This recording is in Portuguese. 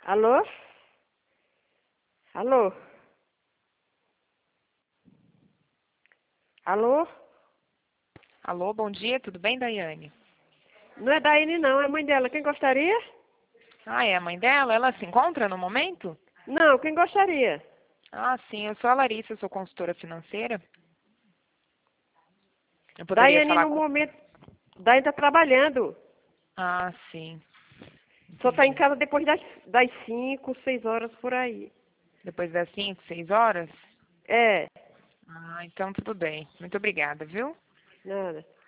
Alô? Alô? Alô? Alô, bom dia, tudo bem, Daiane? Não é Daine não, é a mãe dela. Quem gostaria? Ah, é a mãe dela? Ela se encontra no momento? Não, quem gostaria? Ah, sim, eu sou a Larissa, eu sou consultora financeira. Eu poderia Daiane falar no com... momento. Daine tá trabalhando. Ah, sim, Só tá em entendi. casa depois das 5, 6 horas por aí. Depois das 5, 6 horas? É, Ah, então tudo bem. Muito obrigada, viu? nada.